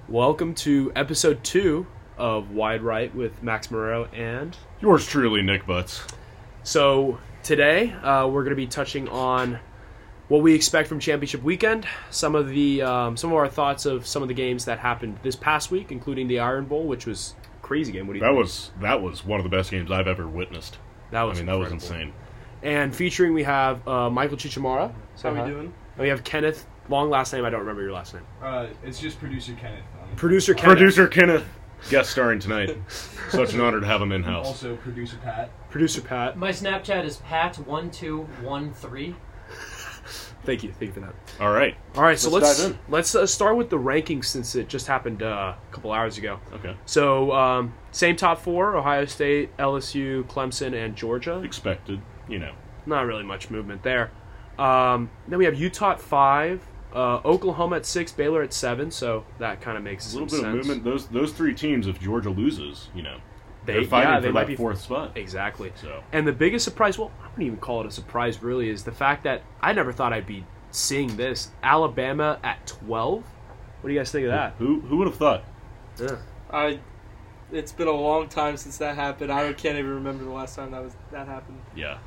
Welcome to episode 2 of Wide Right with Max Marrero and... Yours truly, Nick Butts. So, today, we're going to be touching on what we expect from Championship Weekend, some of our thoughts of some of the games that happened this past week, including the Iron Bowl, which was a crazy game. What do you think? That was one of the best games I've ever witnessed. That was insane. And featuring, we have Michael Chichamara. How are we doing? And we have Kenneth. Long last name, I don't remember your last name. It's just Producer Kenneth. Producer Kenneth. Producer Kenneth, guest starring tonight. Such an honor to have him in-house. Also, Producer Pat. Producer Pat. My Snapchat is Pat1213. Thank you for that. All right. So let's dive in. Let's start with the rankings since it just happened a couple hours ago. Okay. So, same top four, Ohio State, LSU, Clemson, and Georgia. Expected, Not really much movement there. Then we have Utah at 5, Oklahoma at 6, Baylor at 7, so that kind of makes a little some bit sense. of movement. Those three teams, if Georgia loses, they're they fighting for might that be fourth spot. Exactly. So. And the biggest surprise, well, I wouldn't even call it a surprise really, is the fact that I never thought I'd be seeing this. Alabama at 12? What do you guys think of that? Who would have thought? Yeah. It's been a long time since that happened. I can't even remember the last time that happened. Yeah,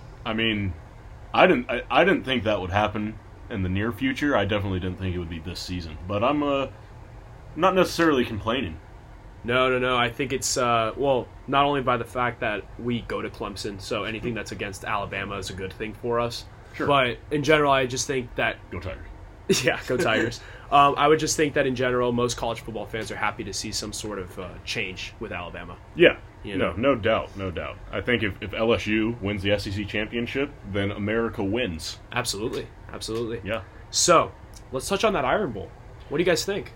I didn't think that would happen in the near future. I definitely didn't think it would be this season. But I'm not necessarily complaining. No. I think it's, not only by the fact that we go to Clemson, so anything that's against Alabama is a good thing for us. Sure. But in general, I just think that... Go Tigers. Yeah, go Tigers. I would just think that in general, most college football fans are happy to see some sort of change with Alabama. Yeah. You know? No doubt. I think if LSU wins the SEC championship, then America wins. Absolutely. Yeah. So, let's touch on that Iron Bowl. What do you guys think?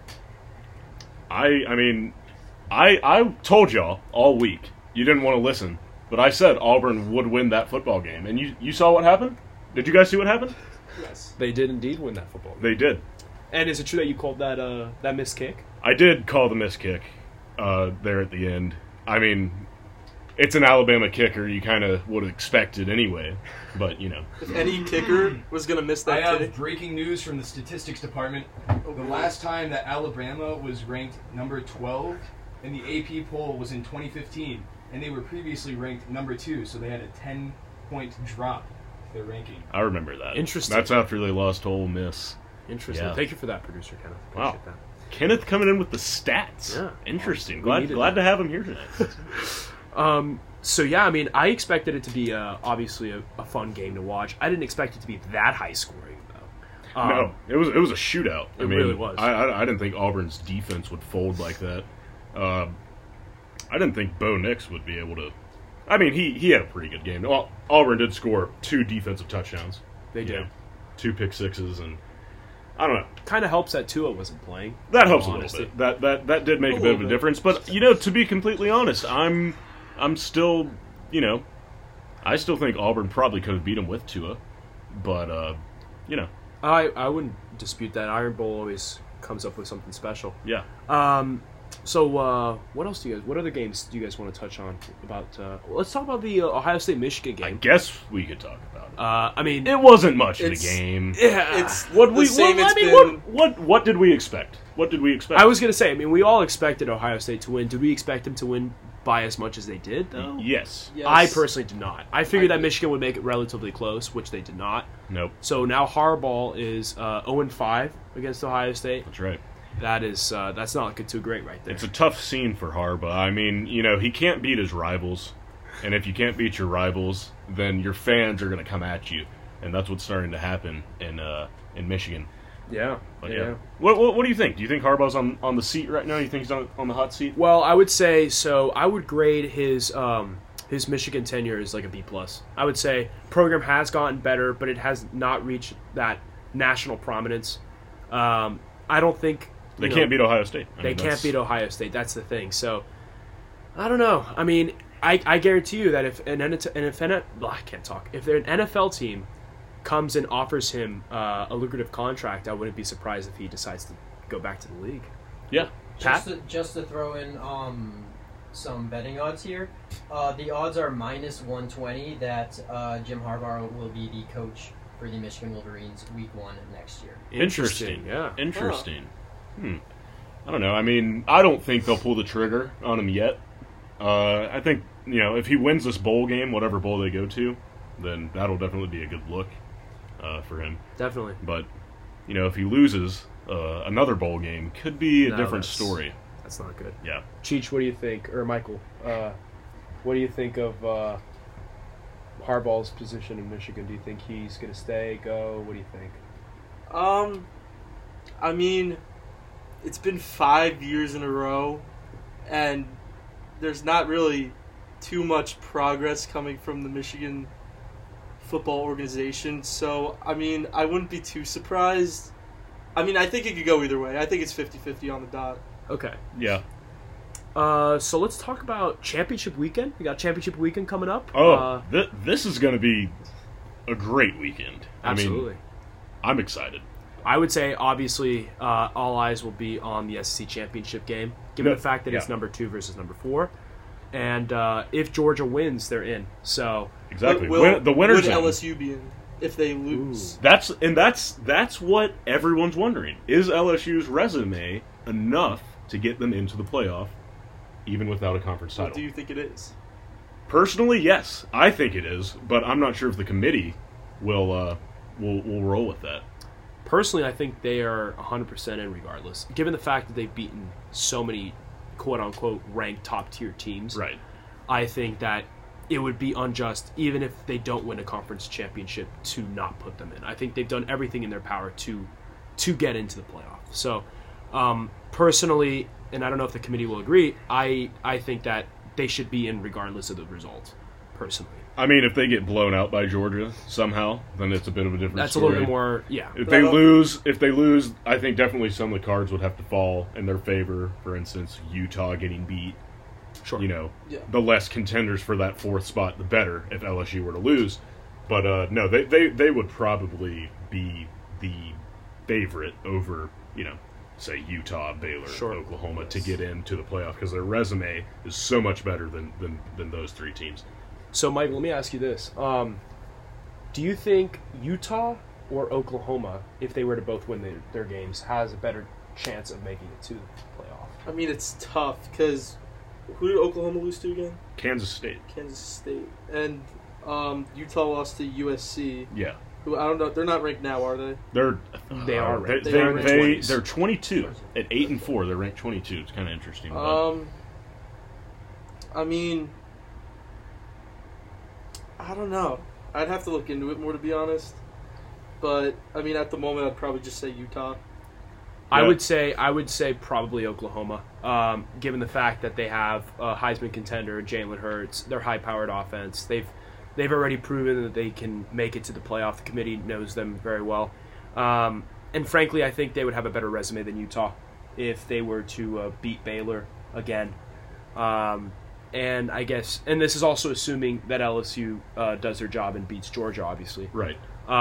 I told y'all all week, you didn't want to listen, but I said Auburn would win that football game. And you saw what happened? Did you guys see what happened? Yes. They did indeed win that football game. They did. And is it true that you called that missed kick? I did call the missed kick there at the end. I mean, it's an Alabama kicker. You kind of would have expected anyway, but, If any kicker was going to miss that I kick. have breaking news from the statistics department. The last time that Alabama was ranked number 12 in the AP poll was in 2015, and they were previously ranked number 2, so they had a 10-point drop their ranking. I remember that. Interesting. That's after they lost to Ole Miss. Interesting. Yeah. Thank you for that, Producer Kenneth. Wow. Appreciate that. Kenneth coming in with the stats. Yeah. Interesting. We needed Glad that. to have him here tonight. So yeah, I expected it to be obviously a fun game to watch. I didn't expect it to be that high scoring though. No, it was a shootout. It really was. I didn't think Auburn's defense would fold like that. I didn't think Bo Nix would be able to. I mean, he had a pretty good game. Well, Auburn did score 2 defensive touchdowns. They did. 2 pick sixes, and I don't know. Kind of helps that Tua wasn't playing. That helps a Honesty. little bit. That did make a bit of a difference. But to be completely honest, I'm still, I still think Auburn probably could have beat him with Tua, but I wouldn't dispute that. Iron Bowl always comes up with something special. yeah. So what other games do you guys want to touch on about? Let's talk about the Ohio State Michigan I game. guess we could talk about it. It wasn't much of a game. Yeah. It's what What did we expect? What did we expect? I was gonna say. We all expected Ohio State to win. Did we expect them to win by as much as they did, though? Yes. I personally did not. I figured that Michigan would make it relatively close, which they did not. Nope. So now Harbaugh is 0-5 against Ohio State. That's right. That's not looking too great right there. It's a tough scene for Harbaugh. I mean, he can't beat his rivals, and if you can't beat your rivals, then your fans are going to come at you, and that's what's starting to happen in Michigan. Yeah. But yeah. What do you think? Do you think Harbaugh's on the seat right now? You think he's on the hot seat? Well, I would say so. I would grade his Michigan tenure as like a B+. I would say program has gotten better, but it has not reached that national prominence. I don't think They can't beat Ohio State. They can't beat Ohio State. That's the thing. So I don't know. I guarantee you that if an NFL team comes and offers him a lucrative contract, I wouldn't be surprised if he decides to go back to the league. Yeah. Pat? Just to throw in some betting odds here, the odds are -120 that Jim Harbaugh will be the coach for the Michigan Wolverines Week 1 next year. Interesting. Yeah. Interesting. I don't know. I mean, I don't think they'll pull the trigger on him yet. I think, if he wins this bowl game, whatever bowl they go to, then that'll definitely be a good look for him. Definitely. But, if he loses, another bowl game could be a different that's- story. That's not good. Yeah. Cheech, what do you think? Or Michael, what do you think of Harbaugh's position in Michigan? Do you think he's going to stay, go? What do you think? I mean, it's been 5 years in a row, and there's not really too much progress coming from the Michigan football organization. So, I mean, I wouldn't be too surprised. I mean, I think it could go either way. I think it's 50-50 on the dot. Okay. Yeah. So let's talk about championship weekend. We got championship weekend coming up. This is going to be a great weekend. Absolutely. I mean, I'm excited. I would say, obviously, all eyes will be on the SEC championship game, given the fact that it's Yeah. number 2 versus number 4. And if Georgia wins, they're in. So Exactly. Will, The winners would in. LSU be in if they lose? That's what everyone's wondering. Is LSU's resume enough to get them into the playoff, even without a conference What title? do you think it is? Personally, yes, I think it is, but I'm not sure if the committee will roll with that. personally, I think they are 100% in regardless, given the fact that they've beaten so many quote-unquote ranked top-tier teams. Right. I think that it would be unjust, even if they don't win a conference championship, to not put them in. I think they've done everything in their power to get into the playoff. So, personally, and I don't know if the committee will agree, I think that they should be in regardless of the result, personally. I mean, if they get blown out by Georgia somehow, then it's a bit of a different That's story. a little bit more, yeah. If they lose, I think definitely some of the cards would have to fall in their favor. For instance, Utah getting beat. Sure. Yeah. The less contenders for that 4th spot, the better. If LSU were to lose, but no, they would probably be the favorite over say Utah, Baylor, Sure. Oklahoma to get into the playoff because their resume is so much better than those 3 teams. So, Mike, let me ask you this. Do you think Utah or Oklahoma, if they were to both win their games, has a better chance of making it to the playoff? I mean, it's tough because who did Oklahoma lose to again? Kansas State. Kansas State. And Utah lost to USC, Yeah. who I don't know. They're not ranked now, are they? They are ranked. They are ranked 20s. They're 22 at 8-4. They're ranked 22. It's kind of interesting. but- I mean, I don't know. I'd have to look into it more, to be honest. But I mean, at the moment, I'd probably just say Utah. I Yeah. would say probably Oklahoma, given the fact that they have a Heisman contender, Jalen Hurts, their high-powered offense. They've already proven that they can make it to the playoff. The committee knows them very well, and frankly, I think they would have a better resume than Utah if they were to beat Baylor again. And I guess, and this is also assuming that LSU does their job and beats Georgia, obviously. right.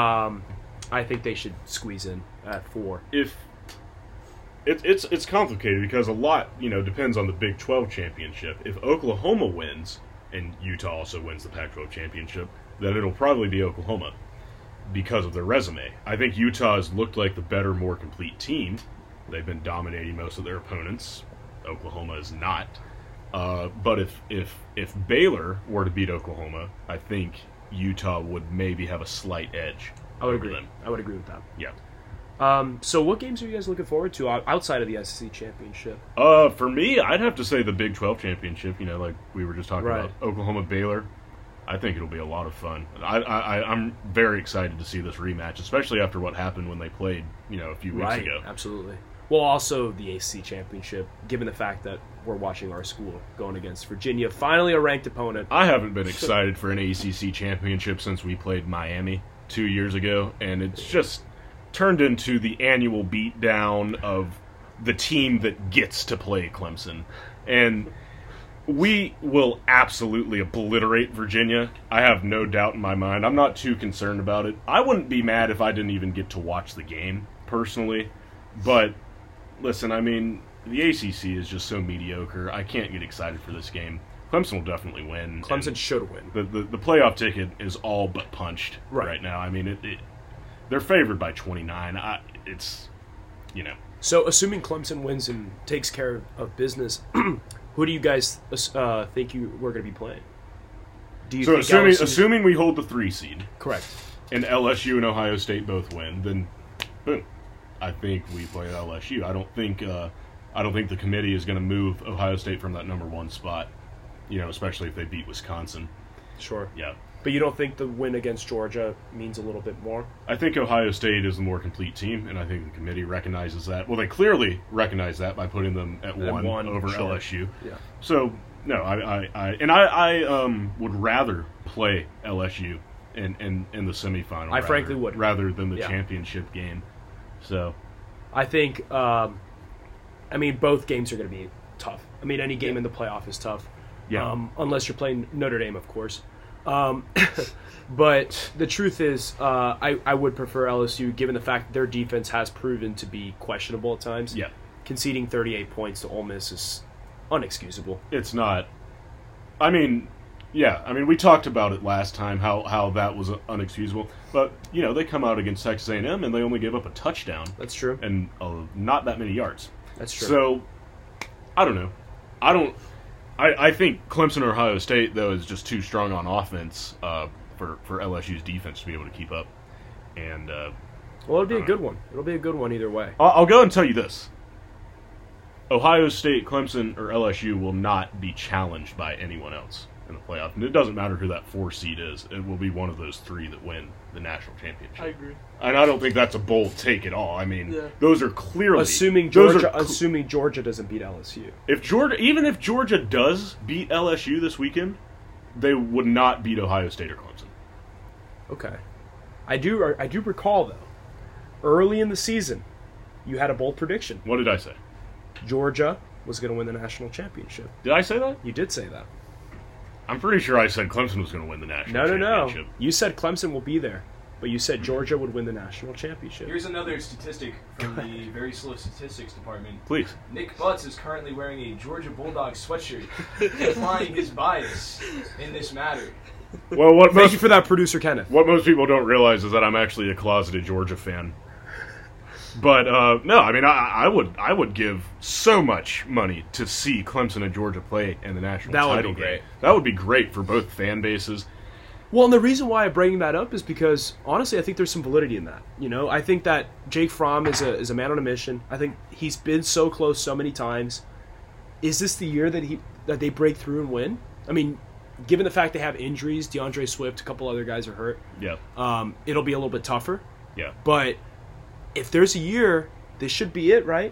I think they should squeeze in at 4. If it's complicated because a lot depends on the Big 12 championship. If Oklahoma wins and Utah also wins the Pac-12 championship, then it'll probably be Oklahoma because of their resume. I think Utah has looked like the better, more complete team. They've been dominating most of their opponents. Oklahoma is not. But if Baylor were to beat Oklahoma, I think Utah would maybe have a slight edge. I would over agree. them. I would agree with that. Yeah. So what games are you guys looking forward to outside of the SEC championship? For me, I'd have to say the Big 12 championship. Like we were just talking Right. about Oklahoma Baylor. I think it'll be a lot of fun. I'm very excited to see this rematch, especially after what happened when they played a few weeks ago. Absolutely. Well, also the ACC championship, given the fact that we're watching our school going against Virginia, finally a ranked opponent. I haven't been excited for an ACC championship since we played Miami 2 years ago, and it's just turned into the annual beatdown of the team that gets to play Clemson. And we will absolutely obliterate Virginia. I have no doubt in my mind. I'm not too concerned about it. I wouldn't be mad if I didn't even get to watch the game, personally. But, listen, I mean, the ACC is just so mediocre. I can't get excited for this game. Clemson will definitely win. Clemson and should win. The playoff ticket is all but punched right now. I mean, they're favored by 29. So, assuming Clemson wins and takes care of business, who do you guys think we're going to be playing? Do you So think LSU assuming we hold the 3 seed correct? and LSU and Ohio State both win, then boom, I think we play LSU. I don't think the committee is going to move Ohio State from that number 1 spot. Especially if they beat Wisconsin. Sure. Yeah. But you don't think the win against Georgia means a little bit more? I think Ohio State is the more complete team, and I think the committee recognizes that. Well, they clearly recognize that by putting them at one over sure. LSU. Yeah. So no, I would rather play LSU in the semifinal. I frankly would. rather than the Yeah. championship game. So I think, both games are going to be tough. Any game in the playoff is tough. Yeah. Unless you're playing Notre Dame, of course. But the truth is, I would prefer LSU, given the fact that their defense has proven to be questionable at times. Yeah. Conceding 38 points to Ole Miss is unexcusable. It's not. We talked about it last time how that was unexcusable. But they come out against Texas A&M and they only gave up a touchdown That's true. and not that many yards. That's true. So I don't know. I think Clemson or Ohio State though is just too strong on offense for LSU's defense to be able to keep up. And Well, it'll be a good one. It'll be a good one either way. I'll go and tell you this. Ohio State, Clemson, or LSU will not be challenged by anyone else in the playoff. And it doesn't matter who that 4 seed is. It will be one of those 3 that win the national championship. I agree. And I don't think that's a bold take at all. Yeah. Those are clearly... Assuming those Georgia doesn't beat LSU. Even if Georgia does beat LSU this weekend, they would not beat Ohio State or Clemson. Okay. I do recall, though, early in the season, you had a bold prediction. What did I say? Georgia was going to win the national championship. Did I say that? You did say that. I'm pretty sure I said Clemson was going to win the national No. championship. You said Clemson will be there, but you said Georgia would win the national championship. Here's another statistic from the very slow statistics department. Please. Nick Butts is currently wearing a Georgia Bulldogs sweatshirt, implying his bias in this matter. Well, Thank you for that, producer Kenneth. What most people don't realize is that I'm actually a closeted Georgia fan. But no, I would give so much money to see Clemson and Georgia play in the national That would title be game. great. That would be great for both fan bases. Well, and the reason why I'm bringing that up is because, honestly, I think there's some validity in that. I think that Jake Fromm is a man on a mission. I think he's been so close so many times. Is this the year that they break through and win? Given the fact they have injuries, DeAndre Swift, a couple other guys are hurt. Yeah. It'll be a little bit tougher. Yeah. But if there's a year, this should be it, right?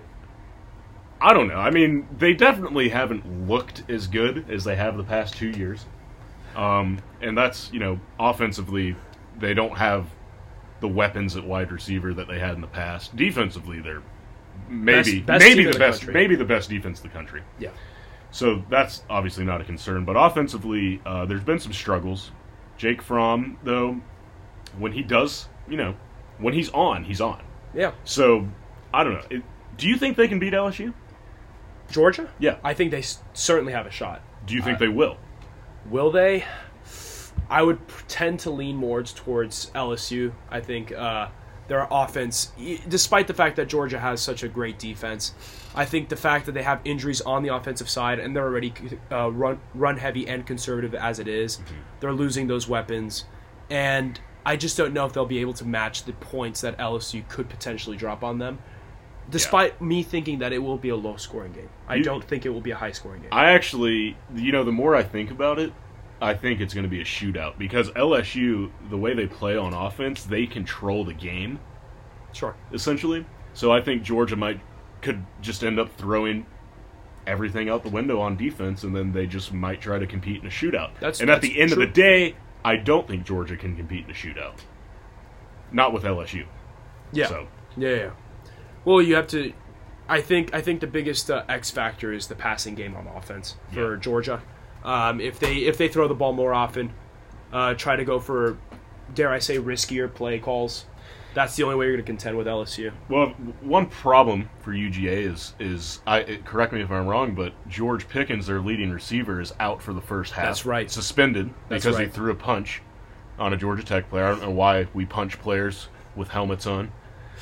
I don't know. They definitely haven't looked as good as they have the past 2 years. And that's, offensively, they don't have the weapons at wide receiver that they had in the past. Defensively, they're Best team in the country. maybe the best defense in the country. Yeah. So that's obviously not a concern. But offensively, there's been some struggles. Jake Fromm, though, when he does, when he's on, he's on. Yeah. So, I don't know. Do you think they can beat LSU? Georgia? Yeah. I think they certainly have a shot. Do you think they will? Will they? I would tend to lean more towards LSU. I think their offense, despite the fact that Georgia has such a great defense, I think the fact that they have injuries on the offensive side and they're already run heavy and conservative as it is, they're losing those weapons. And I just don't know if they'll be able to match the points that LSU could potentially drop on them, despite me thinking that it will be a low-scoring game. I don't think it will be a high-scoring game. I actually, the more I think about it, I think it's going to be a shootout because LSU, the way they play on offense, they control the game. Sure. Essentially. So I think Georgia could just end up throwing everything out the window on defense, and then they just might try to compete in a shootout. At the end of the day, I don't think Georgia can compete in a shootout. Not with LSU. Yeah. So. Yeah. Well, you have to. I think the biggest X factor is the passing game on offense for Georgia. If they throw the ball more often, try to go for, dare I say, riskier play calls. That's the only way you're going to contend with LSU. Well, one problem for UGA is correct me if I'm wrong, but George Pickens, their leading receiver, is out for the first half. That's right. Suspended because he right. threw a punch on a Georgia Tech player. I don't know why we punch players with helmets on.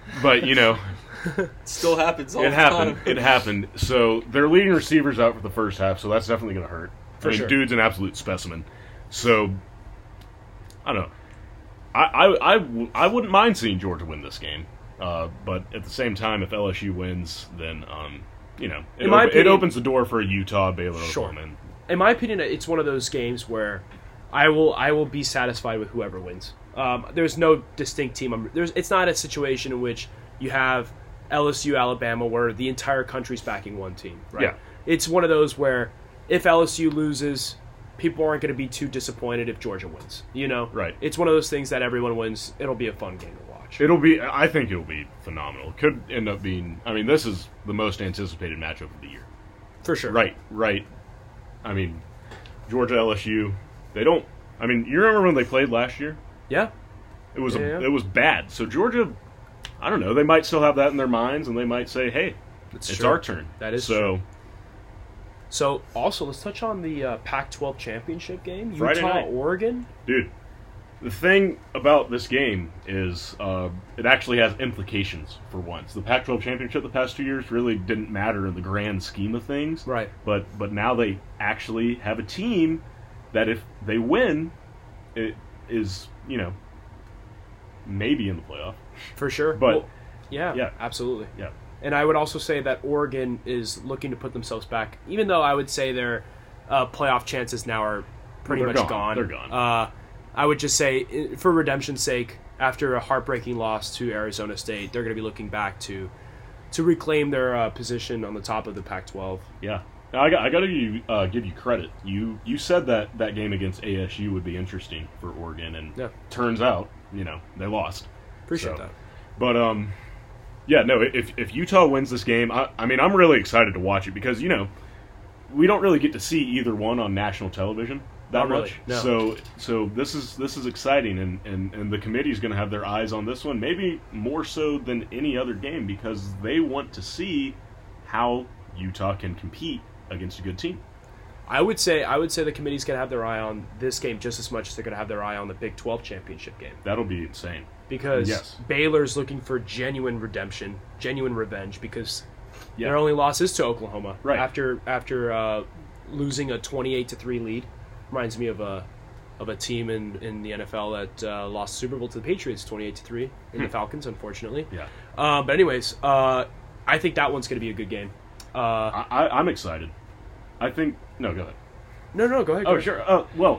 But, you know, It still happens all it the happened. time. It happened. So their leading receivers out for the first half, so that's definitely going to hurt. For sure. Dude's an absolute specimen. So, I don't know. I wouldn't mind seeing Georgia win this game. But at the same time, if LSU wins, then, you know, it opens the door for a Utah, Baylor, Sure. Oklahoma. And In my opinion, it's one of those games where I will be satisfied with whoever wins. There's no distinct team. It's not a situation in which you have LSU, Alabama, where the entire country's backing one team. Right? Yeah. It's one of those where if LSU loses, people aren't going to be too disappointed if Georgia wins. You know, Right. It's one of those things that everyone wins. It'll be a fun game to watch. I think it'll be phenomenal. It could end up being, I mean, this is the most anticipated matchup of the year. For sure. Right. I mean, Georgia, LSU, they don't, I mean, you remember when they played last year? Yeah. It was Yeah. it was bad. So Georgia, I don't know, they might still have that in their minds, and they might say, hey, it's true. our turn. That is so. true. So, also, let's touch on the Pac-12 championship game. Friday Utah, night. Oregon. Dude, the thing about this game is it actually has implications for once. The Pac-12 championship the past 2 years really didn't matter in the grand scheme of things. Right. But now they actually have a team that if they win, it is, you know, maybe in the playoff. For sure. But- Well, yeah, absolutely. Yeah. And I would also say that Oregon is looking to put themselves back, even though I would say their playoff chances now are pretty They're much gone. gone. They're gone. I would just say, for redemption's sake, after a heartbreaking loss to Arizona State, they're going to be looking back to reclaim their position on the top of the Pac-12. Yeah. Now, I got to give you credit. You said that game against ASU would be interesting for Oregon, and Yeah. turns out, you know, they lost. Appreciate So, that. But yeah, no. If Utah wins this game, I mean, I'm really excited to watch it because, you know, we don't really get to see either one on national television that Not really, much. no. So this is exciting, and the committee is going to have their eyes on this one, maybe more so than any other game, because they want to see how Utah can compete against a good team. I would say the committee's going to have their eye on this game just as much as they're going to have their eye on the Big 12 championship game. That'll be insane. Because Yes. Baylor's looking for genuine redemption, genuine revenge, because Yeah. their only loss is to Oklahoma. Right. After losing a 28-3 lead. Reminds me of a team in the NFL that lost the Super Bowl to the Patriots 28-3 in the Falcons, unfortunately. Yeah. But anyways, I think that one's going to be a good game. I'm excited. I think no, go ahead. No, go ahead. Oh, sure. Well,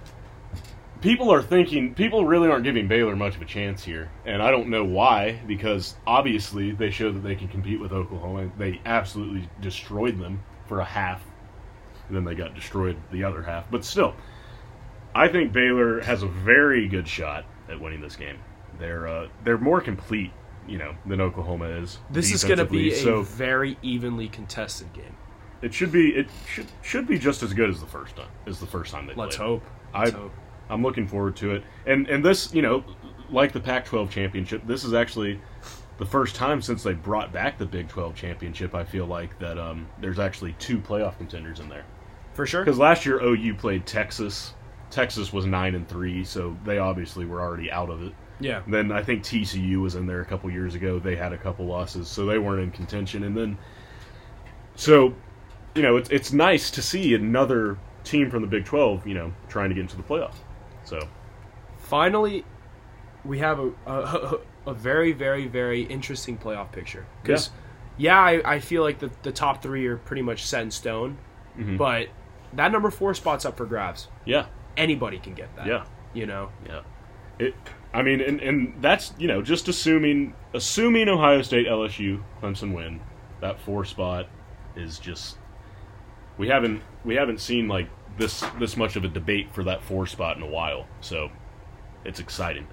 people really aren't giving Baylor much of a chance here, and I don't know why, because obviously they showed that they can compete with Oklahoma. They absolutely destroyed them for a half, and then they got destroyed the other half. But still, I think Baylor has a very good shot at winning this game. They're more complete, you know, than Oklahoma is. This is going to be defensively, a very evenly contested game. It should be just as good as the first time they played. Let's hope. I'm looking forward to it. And this, you know, like the Pac-12 championship, this is actually the first time since they brought back the Big 12 championship, I feel like, that there's actually two playoff contenders in there. For sure. Because last year OU played Texas. Texas was 9-3, so they obviously were already out of it. Yeah. Then I think TCU was in there a couple years ago. They had a couple losses, so they weren't in contention. And then, so, you know, it's nice to see another team from the Big 12, you know, trying to get into the playoff. So, Finally, we have a very, very, very interesting playoff picture. Because, I feel like the top three are pretty much set in stone. Mhm. But that number 4 spot's up for grabs. yeah, Anybody can get that. yeah, You know? yeah. I mean, and that's, you know, just assuming Ohio State, LSU, Clemson win, that 4 spot is just, we haven't seen like this much of a debate for that 4 spot in a while, so it's exciting.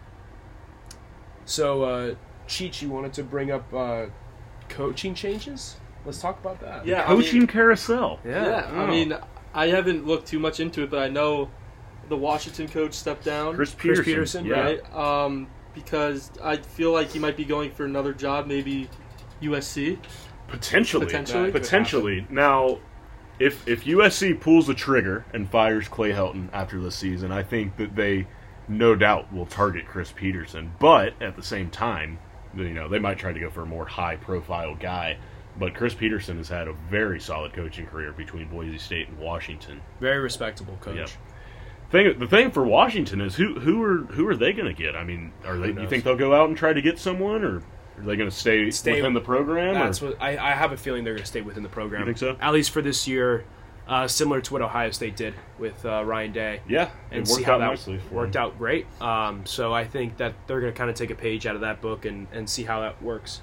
So, Cheech, you wanted to bring up coaching changes? Let's talk about that. Yeah, Coaching carousel. Yeah, I mean, I haven't looked too much into it, but I know the Washington coach stepped down, Chris Chris Peterson, Peterson, yeah. right? Because I feel like he might be going for another job, maybe USC. Potentially. Potentially. Potentially. Now, if USC pulls the trigger and fires Clay Helton after this season, I think that they no doubt will target Chris Peterson. But at the same time, they might try to go for a more high-profile guy. But Chris Peterson has had a very solid coaching career between Boise State and Washington. Very respectable coach. Yep. The thing for Washington is who are they going to get? I mean, you think they'll go out and try to get someone, or are they going to stay within the program? That's what I have a feeling they're going to stay within the program. You think so? At least for this year, similar to what Ohio State did with Ryan Day. Yeah, and it see worked how out that nicely. Worked out great. So I think that they're going to kind of take a page out of that book and see how that works.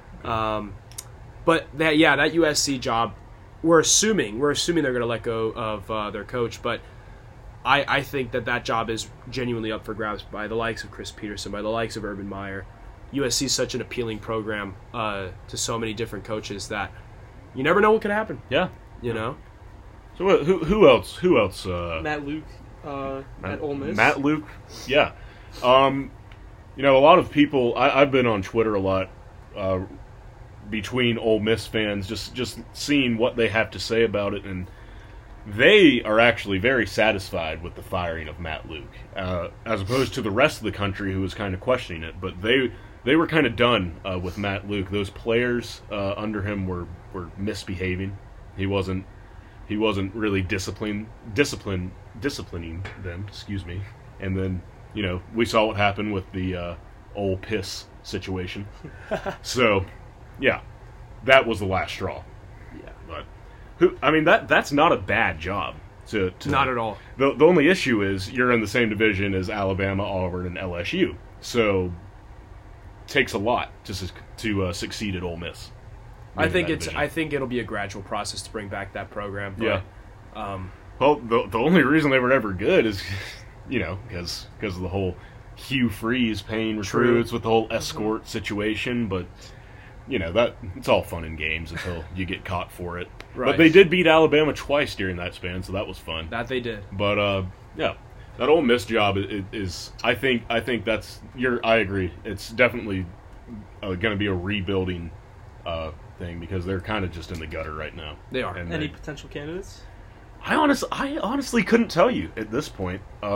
But that USC job, we're assuming they're going to let go of their coach, but I think that job is genuinely up for grabs by the likes of Chris Peterson, by the likes of Urban Meyer. USC is such an appealing program to so many different coaches that you never know what could happen. Yeah, So who else? Matt Luke at Ole Miss. Matt Luke, yeah. A lot of people. I've been on Twitter a lot. Between Ole Miss fans, just seeing what they have to say about it, and they are actually very satisfied with the firing of Matt Luke, as opposed to the rest of the country who was kind of questioning it. But they were kind of done with Matt Luke. Those players under him were misbehaving. He wasn't really disciplining them. Excuse me. And then we saw what happened with the Ole Piss situation. So. Yeah, that was the last straw. Yeah, but that's not a bad job. Not at all. The only issue is you're in the same division as Alabama, Auburn, and LSU, so it takes a lot to succeed at Ole Miss. I think it'll be a gradual process to bring back that program. But, yeah. Well, the only reason they were ever good is because of the whole Hugh Freeze paying recruits with the whole escort situation, but. That it's all fun and games until you get caught for it. Right. But they did beat Alabama twice during that span, so that was fun. That they did. But that Ole Miss job is I think that's I agree. It's definitely going to be a rebuilding thing because they're kind of just in the gutter right now. They are. Any potential candidates? I honestly couldn't tell you at this point.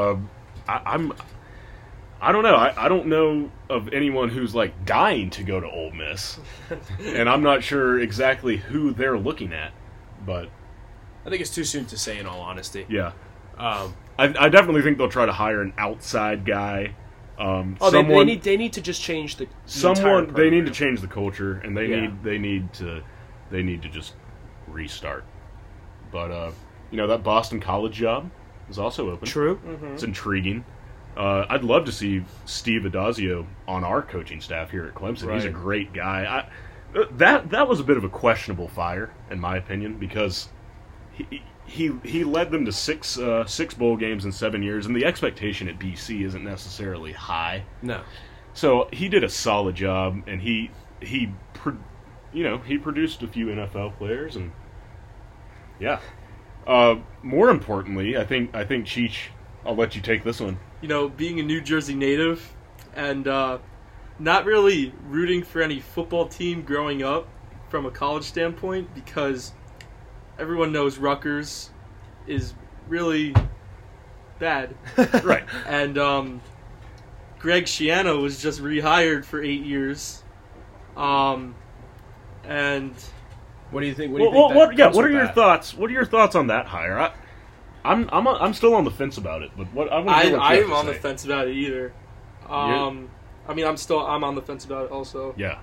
I don't know. I don't know of anyone who's dying to go to Ole Miss, and I'm not sure exactly who they're looking at. But I think it's too soon to say. In all honesty, yeah. I definitely think they'll try to hire an outside guy. They need to just change the They need to change the culture, and they need to just restart. But that Boston College job is also open. True. Mm-hmm. It's intriguing. I'd love to see Steve Adazio on our coaching staff here at Clemson. Right. He's a great guy. That was a bit of a questionable fire, in my opinion, because he led them to six bowl games in 7 years, and the expectation at BC isn't necessarily high. No. So he did a solid job, and he produced a few NFL players, and yeah. More importantly, I think Cheech. I'll let you take this one. Being a New Jersey native and not really rooting for any football team growing up from a college standpoint because everyone knows Rutgers is really bad. Right. And Greg Schiano was just rehired for 8 years. And what do you think? What are your thoughts? What are your thoughts on that hire? I'm still on the fence about it, but what I want to hear what you have I'm to on say. the fence about it either. I'm on the fence about it also. Yeah.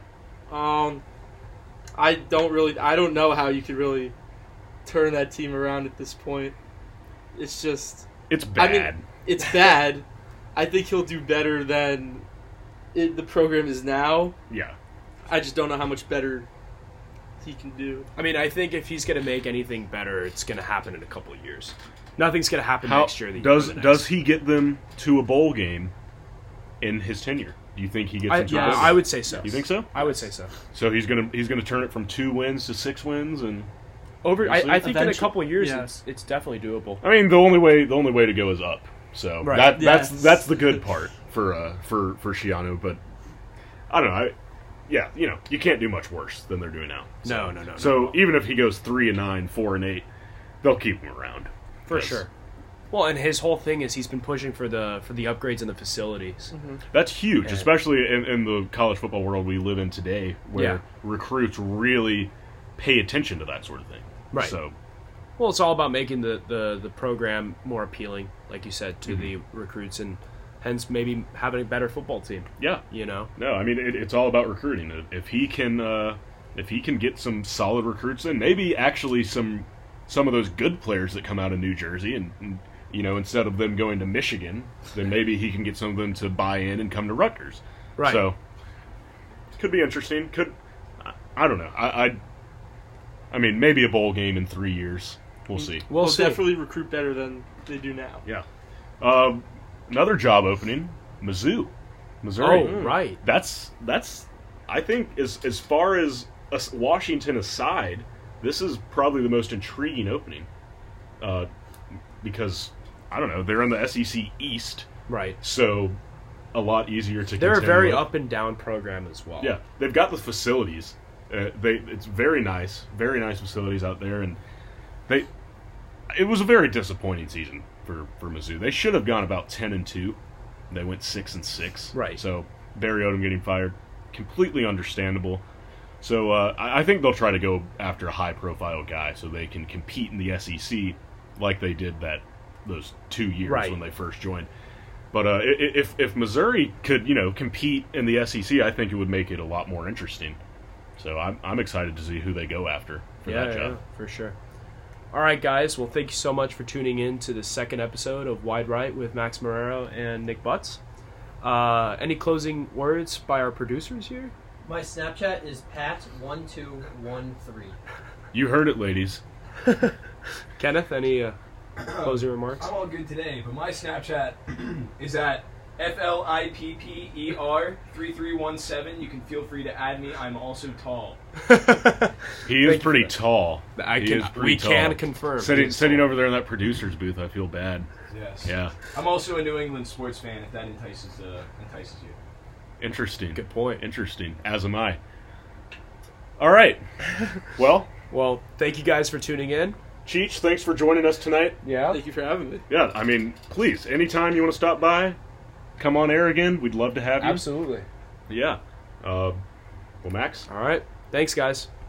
I don't know how you could really turn that team around at this point. It's bad. It's bad. I think he'll do better than the program is now. Yeah. I just don't know how much better he can do. I think if he's going to make anything better, it's going to happen in a couple of years. Nothing's going to happen next year. Does he get them to a bowl game in his tenure? Do you think he gets them to a bowl game? I would say so. You think so? I would say so. So he's gonna turn it from 2 wins to 6 wins and I think in a couple of years it's definitely doable. The only way to go is up. So right. that's the good part for Schiano, but I don't know. You can't do much worse than they're doing now. So, no. Even if he goes 3-9, 4-8, they'll keep him around for sure. Well, and his whole thing is he's been pushing for the upgrades in the facilities. That's huge, Yeah. especially in the college football world we live in today, where Yeah. recruits really pay attention to that sort of thing. Right. So, Well, it's all about making the program more appealing, like you said, to the recruits, and hence maybe having a better football team. yeah. You know. No, I mean it's all about recruiting. If he can get some solid recruits in, maybe actually some of those good players that come out of New Jersey, and instead of them going to Michigan, then maybe he can get some of them to buy in and come to Rutgers. Right. So could be interesting. I don't know. I mean maybe a bowl game in 3 years. We'll see. We'll They'll see. definitely recruit better than they do now. Yeah. Another job opening, Mizzou, Missouri. Oh, right. That's I think as far as Washington aside, this is probably the most intriguing opening, because I don't know, they're in the SEC East, Right. so a lot easier to. They're a contend very with. up and down program as well. Yeah, they've got the facilities. It's very nice facilities out there, and it was a very disappointing season for Mizzou. They should have gone about 10-2. They went 6-6. Right. So Barry Odom getting fired, completely understandable. So I think they'll try to go after a high-profile guy so they can compete in the SEC like they did those 2 years Right. when they first joined. But if Missouri could compete in the SEC, I think it would make it a lot more interesting. So I'm excited to see who they go after for that job. Yeah, for sure. All right, guys. Well, thank you so much for tuning in to the second episode of Wide Right with Max Marrero and Nick Butts. Any closing words by our producers here? My Snapchat is Pat1213. You heard it, ladies. Kenneth, any closing remarks? I'm all good today, but my Snapchat is at FLIPPER3317. You can feel free to add me. I'm also tall. He is you pretty for that. tall. We can confirm. Sitting over there in that producer's booth, I feel bad. Yes. Yeah, I'm also a New England sports fan. If that entices you. interesting. Good point. Interesting. As am I. All right. Well, Well, thank you guys for tuning in. Cheech, thanks for joining us tonight. Yeah. Thank you for having me. Yeah, I mean, please, anytime you want to stop by, come on air again. We'd love to have you. Absolutely. Yeah. Well, Max. All right. Thanks, guys.